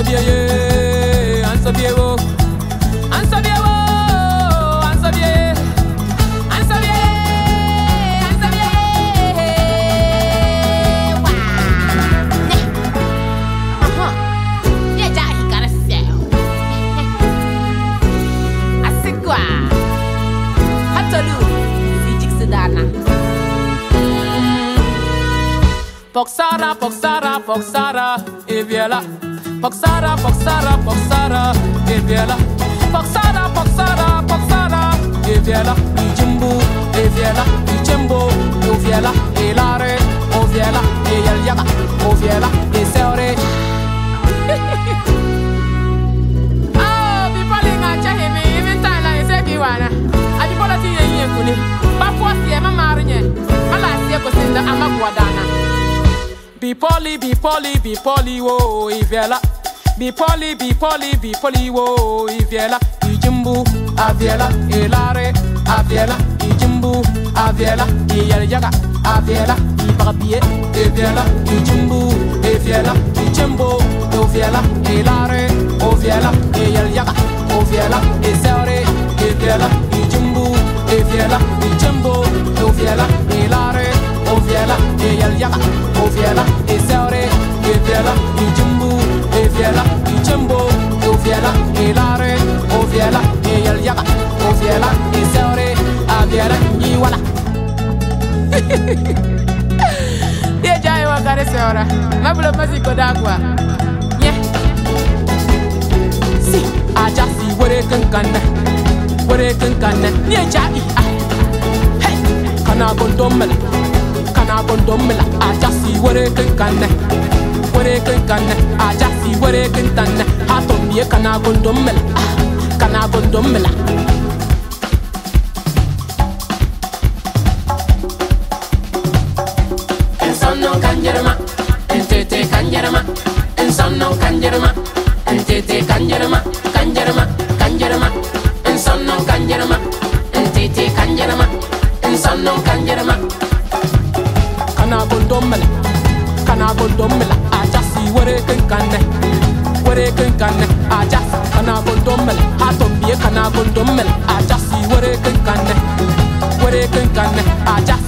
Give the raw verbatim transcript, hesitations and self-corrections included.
sabia ye, an sabia wo, an sabia wo, an sabia ye, an sabia ye, an sabia ye. Wow. Uh-huh. Yeah, Jack, he got a sell. I said, "Gwa, hatolu, si jiksidana." Poxara, poxara, poxara, e viela. Poxara, poxara, poxara, e viela. Poxara, poxara, poxara, e viela. I jumbo, e viela. I jumbo, o viela. E lare, o viela. E yel yaga, o viela. E seore. Ah, people in a chahimi, even time like Sekiwana. I be policy in Yakuni. Bafwas, Yama Marine. Alasia Cosinda Amaguadana. Be poly, be poly, be poly, wo, iviela. Be poly, be poly, be poly, wo, iviela. Ijumbu, aviela, elare, aviela, ijumbu, aviela, iyaljaga, aviela, ibabie, eviela, ijumbu, eviela, ijumbu, oviela, elare, oviela, iyaljaga, oviela, eseore, eviela, ijumbu, eviela, ijumbu, oviela, elare, oviela, iyaljaga. Oviela, eseore, eviela, ijumbu, eviela, ijumbo, oviela, elare, oviela, eyalyaga, oviela, eseore, aviela, iwala. Ye jai wa kare seora, mabulo maziko dagwa. Yeah. Si, aja si wore kankane, wore kankane, ni jai ah. Hey, kana gondomela. Kana gondomela, aja si wore kankane, wore kankane, aja si wore kankane. Hatomie kana gondomela, kana gondomela. Ensono kanjerma, entete kanjerma, ensono kanjerma, entete kanjerma, kanjerma, kanjerma, ensono kanjerma, entete kanjerma, ensono kanjerma. Kana gondomela, kana gondomela, aja si wore kankane, wore kankane, aja kana gondomela, hatomie kana gondomela, aja si wore kankane, wore kankane, aja